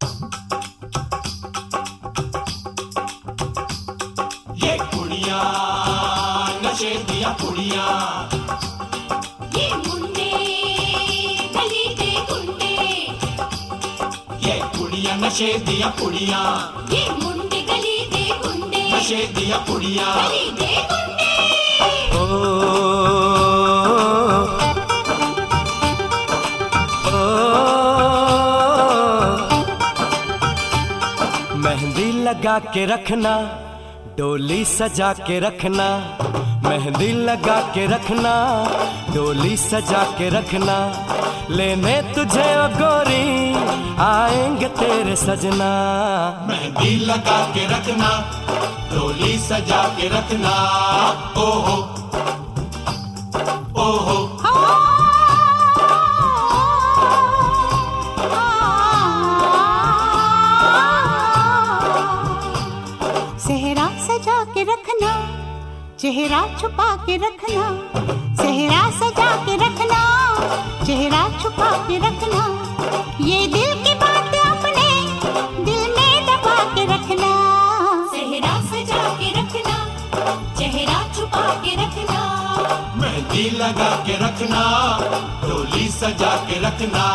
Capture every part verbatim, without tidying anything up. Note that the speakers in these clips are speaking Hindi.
ये कुड़िया नशे दिया कुड़िया, ये मुंडे गली दे गुंडे, ये कुड़िया नशे दिया कुड़िया, ये मुंडे गली दे गुंडे, नशे दिया कुड़िया, गली दे गुंडे। ओ, मेहंदी लगा के रखना, डोली सजा के रखना, मेहंदी लगा के रखना, डोली सजा के रखना, लेने तुझे ओ गोरी आएंगे तेरे सजना। मेहंदी लगा के रखना, डोली सजा के रखना, ओहो ओहो सेहरा सजा के रखना, चेहरा छुपा के रखना, सेहरा सजा के रखना, चेहरा छुपा के रखना, ये दिल की बात अपने दिल में दबा के रखना। सेहरा सजा के रखना, चेहरा छुपा के रखना, मेहंदी लगा के रखना, डोली सजा के रखना।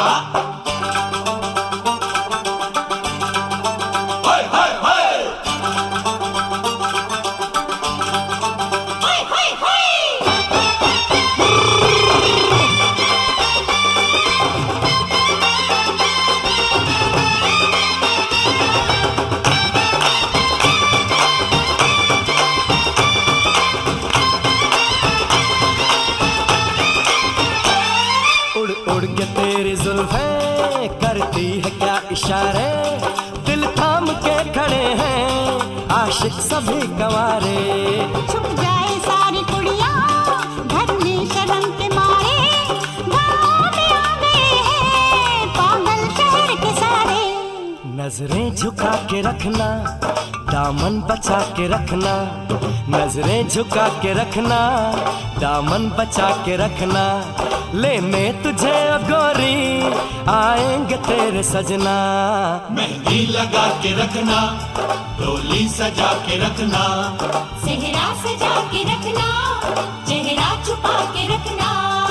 उड़ के तेरी जुल्फें करती है क्या इशारे, दिल थाम के खड़े हैं आशिक सभी गंवारे। छुप जाए सारी कुड़ियाँ घर में शर्म के मारे, गाँव में आ गए हैं पागल शहर के सारे। नजरें झुका के रखना, दामन बचा के रखना, नजरें झुका के रखना, दामन बचा के रखना, लेने तुझे ओ गोरी आएंगे तेरे सजना। मेहंदी लगा के रखना, डोली सजा के रखना, सेहरा सजा के रखना, चेहरा छुपा के रखना।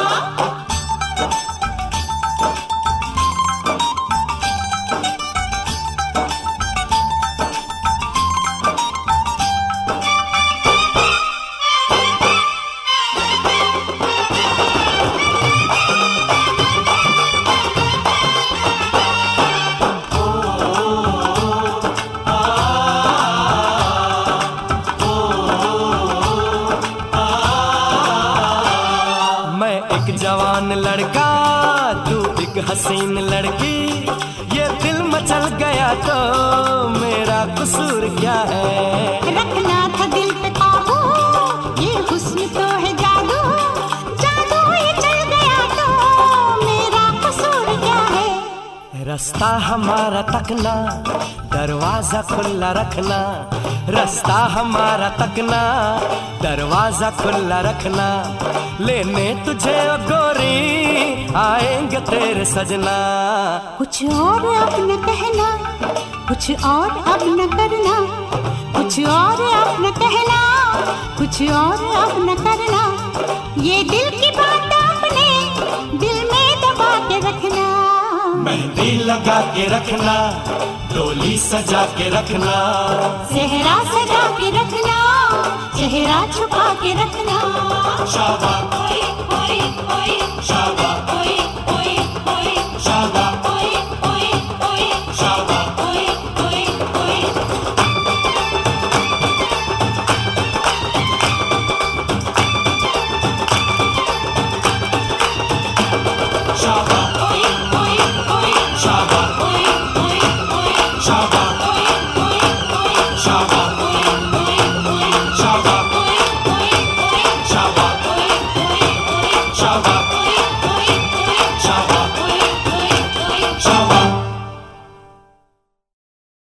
जवान लड़का तू एक हसीन लड़की, ये दिल मचल गया तो मेरा कसूर क्या है। रखना था दिल पे काबू, ये हुस्न तो है जादू, जादू ये चल गया तो मेरा कसूर क्या है। रास्ता हमारा तकना, दरवाजा खुला रखना, रास्ता हमारा तकना, दरवाजा खुला रखना, लेने तुझे ओ गोरी आएंगे तेरे सजना। कुछ और अब न कहना, कुछ और अब न करना, कुछ और अब न कहना, कुछ और अब न करना, ये दिल की बात अपने दिल में दबा के रखना। मेहंदी लगा के रखना, डोली सजा के रखना, सेहरा सजा के रखना, चेहरा छुपा के रखना। शाबा ओए ओए ओए, शाबा ओए ओए ओए, शाबा ओए ओए ओए, शाबा ओए ओए ओए। शाबा ओए ओए ओए, शाबा ओए ओए ओए, शाबा ओए ओए ओए, शाबा